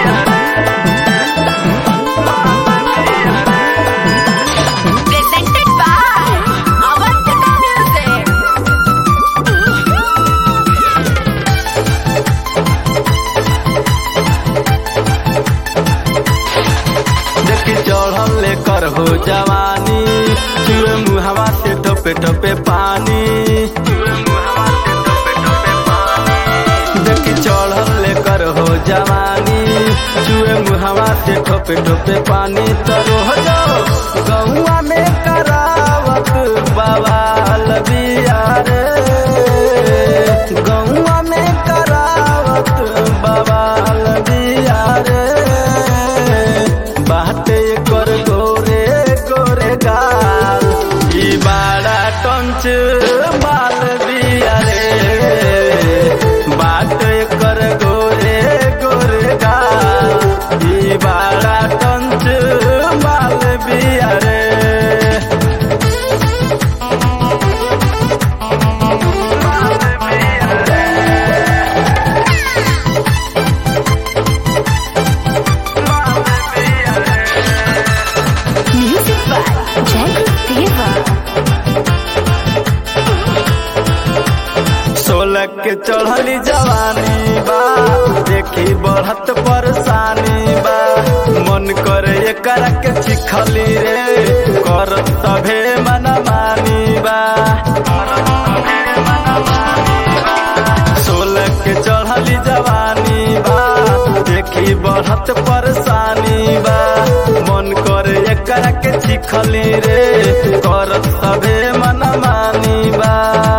कर हो जवानी चुए मुहवा से ठोपे ठोपे पानी देखी चढ़ल कर हो जवानी चुए मुहवा से ठोपे ठोपे पानी तो रोह जाओ गौआ में करावत बवाल बिया रे गौआ में करावत बवाल बिया रे बाटे कर गोरे गोरे गाल ई बाड़ा टंच माल बिया रे बाटे कर गोरे गोरे गाल ई बाड़ा टंच माल बिया रे सोलह के चढ़ली जवानी बा देखी बढ़त परेशानी बा मन करे एकरा के चिखली रे कर तभे मनमानी बा सोलह के चढ़ली जवानी बा देखी बढ़त परेशानी बा मन करे एकरा के चिखली रे कर तभे मनमानी बा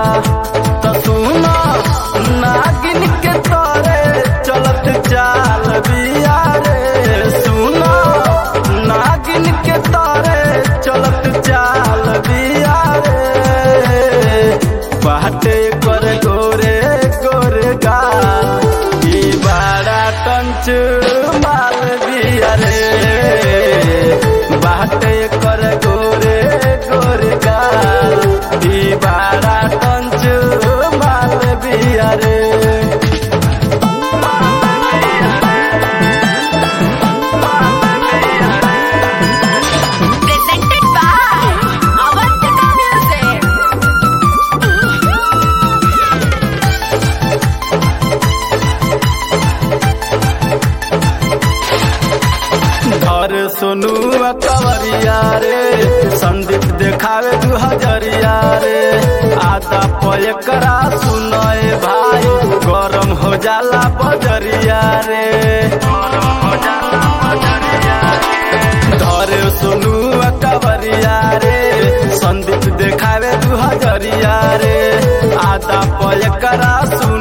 नागिन के तोरे चलत चाल बिया रे सुनो नागिन के तोरे चलत चाल बिया रे बाटे कर गोरे गोरे गाल ई बाड़ा टंच माल बिया रे बाटे कर गोरे गोरे गाल ई बाड़ा टंच माल बिया रे सोनू कवरिया रे संदीप देखावे 2000 रे आधा पयकरा सुनए भाई गरम हो जाला बजरिया रे धरे सोनू कवरिया रे संदीप देखावे 2000 रे आधा पयकरा सुन